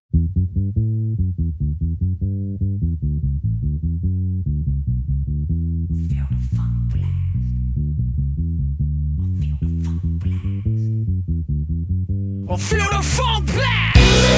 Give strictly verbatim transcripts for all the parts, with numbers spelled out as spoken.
Feel the funk blast. I feel the funk blast.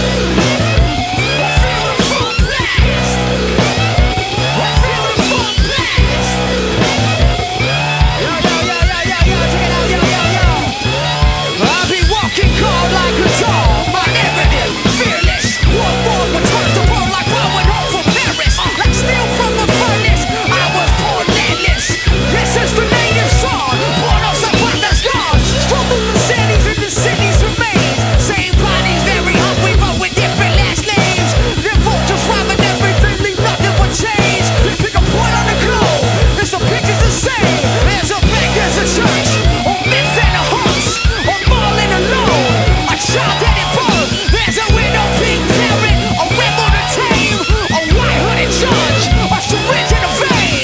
I feel the funk blast. I feel the funk blast. Yo, yo, yo, yo, yo, yo, check it out, yo, yo, yo. I be walking cold like a dog, my evidence fearless. One more returns the world like blowing home from Paris. Like steel from the furnace, I was born landless. This is the native song, born off some the scars. Struggle the cities and the cities remain. Same bodies, very hungry, but with different last names. Their vultures robbing everything, leave nothing but change. They pick a point on the globe, there's some pictures the same. There's a bank, there's a church, a myth and a horse, a mall and a loan, a child that it birth. There's a widow, pink parent, a rebel to tame, a white hooded judge, a syringe in a vein.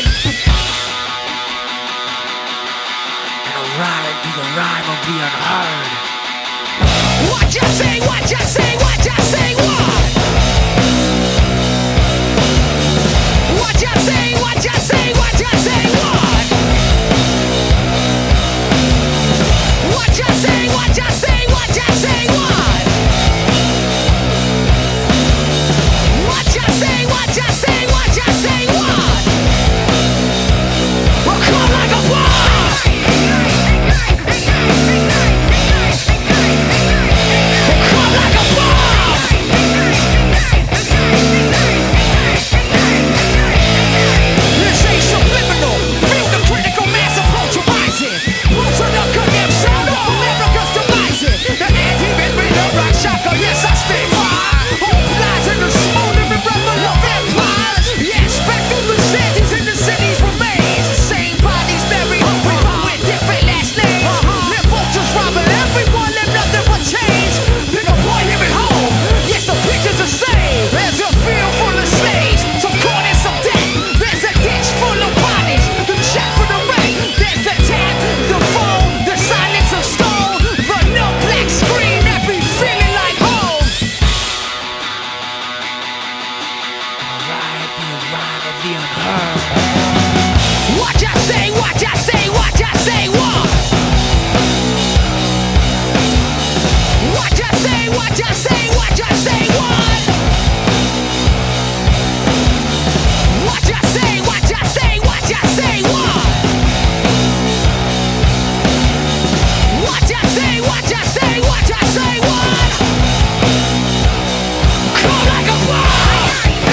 And a ride be the rhyme of the unheard. What you say, what you say, what you say, what? What you say, what you say, what you say, what? What you say, what you say, what you say, what? What you say, what you say, what you say, what? We'll come like a bomb. Come like a bomb. This ain't subliminal. Feel the critical mass approach arising. Roots of the condemned sound of America's demising. The anti-man with the rock shocker, yes I stay fire. Hope lies in the smoldering rebel of empires. Yes, back through the cities and the cities remains. Same bodies very hungry, but with different last names. Their vultures robbing everyone, let nothing but change. Pick a boy here at home, yes the picture's the same. There's a field full of slaves, some corn and some debt. There's a ditch full of bodies, the check for the rent. There's the tap, the phone, the silence of stone, the no black screen, every feeling like home. Alright, be a rhyme of the unheard. What you say, what you say, what you say, what? What you say, what you say, what you say, what? What you say, what you say, what you say, what? What you say, what you say, what you say, what? Come like a bomb.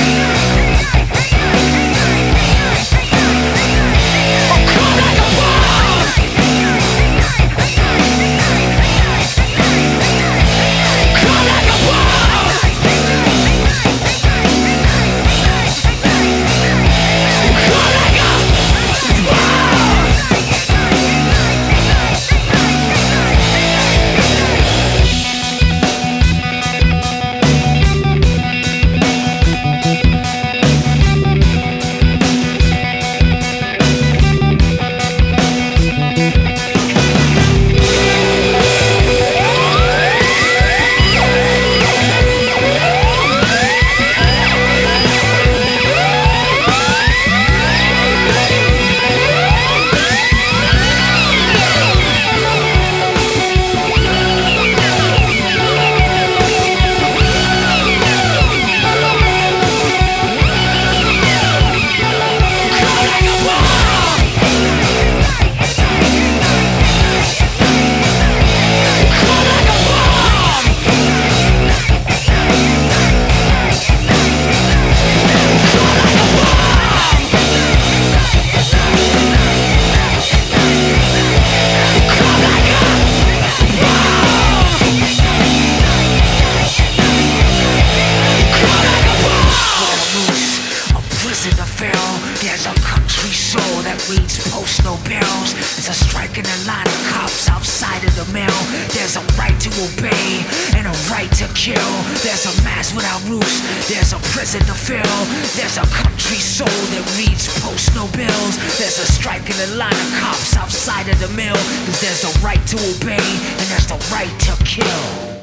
Come like a bomb. Come like a bomb. Come like a there's a country soul that reads postal bills. There's a strike in the line of cops outside of the mill. There's a right to obey and a right to kill. There's a mass without roofs, there's a prison to fill. There's a country soul that reads postal bills. There's a strike in the line of cops outside of the mill. Cause there's a right to obey and there's the right to kill.